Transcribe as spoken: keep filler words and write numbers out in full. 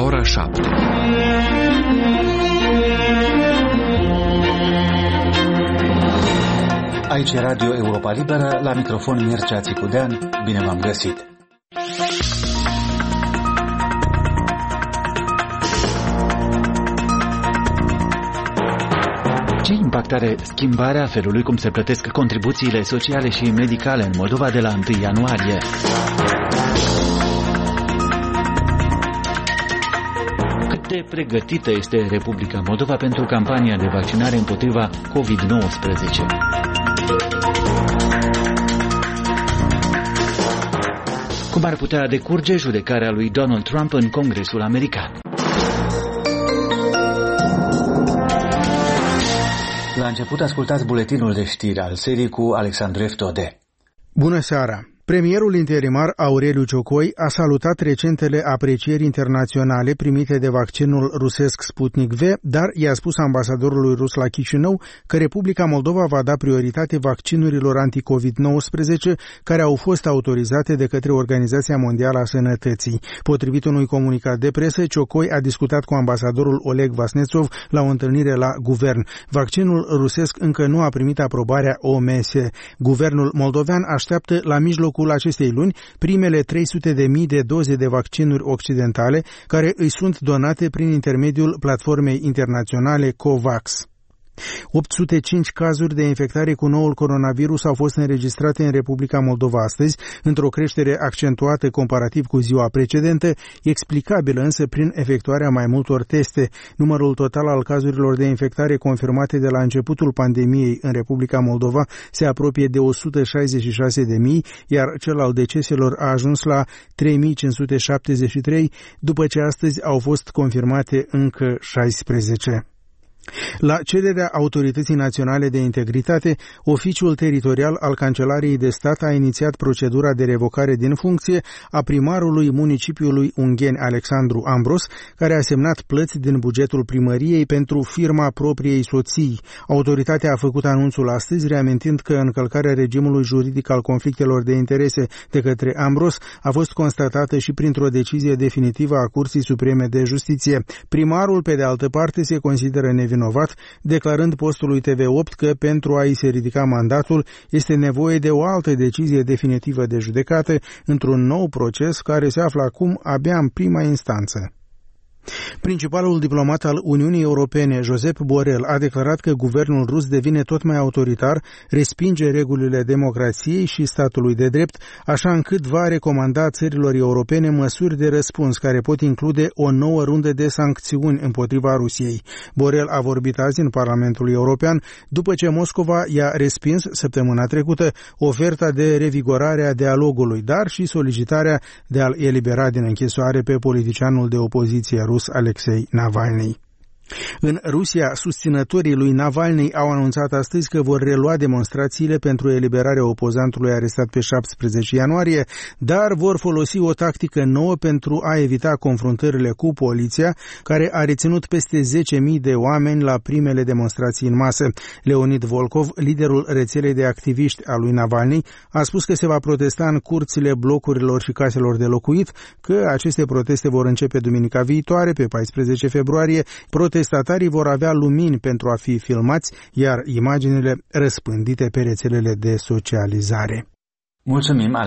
ora șapte. Aici e Radio Europa Liberă, la microfon Mircea Țicudean. Bine v-am găsit! Ce impact are schimbarea felului cum se plătesc contribuțiile sociale și medicale în Moldova de la întâi ianuarie? Cât de pregătită este Republica Moldova pentru campania de vaccinare împotriva covid nouăsprezece? Cum ar putea decurge judecarea lui Donald Trump în Congresul American? La început ascultați buletinul de știri al serii cu Alexandru Eftode. Bună seara! Premierul interimar Aureliu Ciocoi a salutat recentele aprecieri internaționale primite de vaccinul rusesc Sputnik V, dar i-a spus ambasadorului rus la Chișinău că Republica Moldova va da prioritate vaccinurilor anti-covid nouăsprezece care au fost autorizate de către Organizația Mondială a Sănătății. Potrivit unui comunicat de presă, Ciocoi a discutat cu ambasadorul Oleg Vasnetsov la o întâlnire la guvern. Vaccinul rusesc încă nu a primit aprobarea O M S. Guvernul moldovean așteaptă la mijlocul acestei luni primele trei sute de mii de doze de vaccinuri occidentale care îi sunt donate prin intermediul platformei internaționale COVAX. opt sute cinci cazuri de infectare cu noul coronavirus au fost înregistrate în Republica Moldova astăzi, într-o creștere accentuată comparativ cu ziua precedentă, explicabilă însă prin efectuarea mai multor teste. Numărul total al cazurilor de infectare confirmate de la începutul pandemiei în Republica Moldova se apropie de o sută șaizeci și șase de mii, iar cel al deceselor a ajuns la trei mii cinci sute șaptezeci și trei, după ce astăzi au fost confirmate încă șaisprezece. La cererea Autorității Naționale de Integritate, Oficiul Teritorial al Cancelariei de Stat a inițiat procedura de revocare din funcție a primarului municipiului Ungheni Alexandru Ambros, care a semnat plăți din bugetul primăriei pentru firma propriei soții. Autoritatea a făcut anunțul astăzi, reamintind că încălcarea regimului juridic al conflictelor de interese de către Ambros a fost constatată și printr-o decizie definitivă a Curții Supreme de Justiție. Primarul, pe de altă parte, se consideră nevinovat, declarând postului T V opt că pentru a-i se ridica mandatul este nevoie de o altă decizie definitivă de judecată într-un nou proces care se află acum abia în prima instanță. Principalul diplomat al Uniunii Europene, Josep Borrell, a declarat că guvernul rus devine tot mai autoritar, respinge regulile democrației și statului de drept, așa încât va recomanda țărilor europene măsuri de răspuns care pot include o nouă rundă de sancțiuni împotriva Rusiei. Borrell a vorbit azi în Parlamentul European după ce Moscova i-a respins săptămâna trecută oferta de revigorare a dialogului, dar și solicitarea de a-l elibera din închisoare pe politicianul de opoziție rus Alexei Navalny. În Rusia, susținătorii lui Navalny au anunțat astăzi că vor relua demonstrațiile pentru eliberarea opozantului arestat pe șaptesprezece ianuarie, dar vor folosi o tactică nouă pentru a evita confruntările cu poliția, care a reținut peste zece mii de oameni la primele demonstrații în masă. Leonid Volkov, liderul rețelei de activiști a lui Navalny, a spus că se va protesta în curțile blocurilor și caselor de locuit, că aceste proteste vor începe duminica viitoare, pe paisprezece februarie. Protestatarii vor avea lumini pentru a fi filmați, iar imaginile răspândite pe rețelele de socializare. Mulțumim,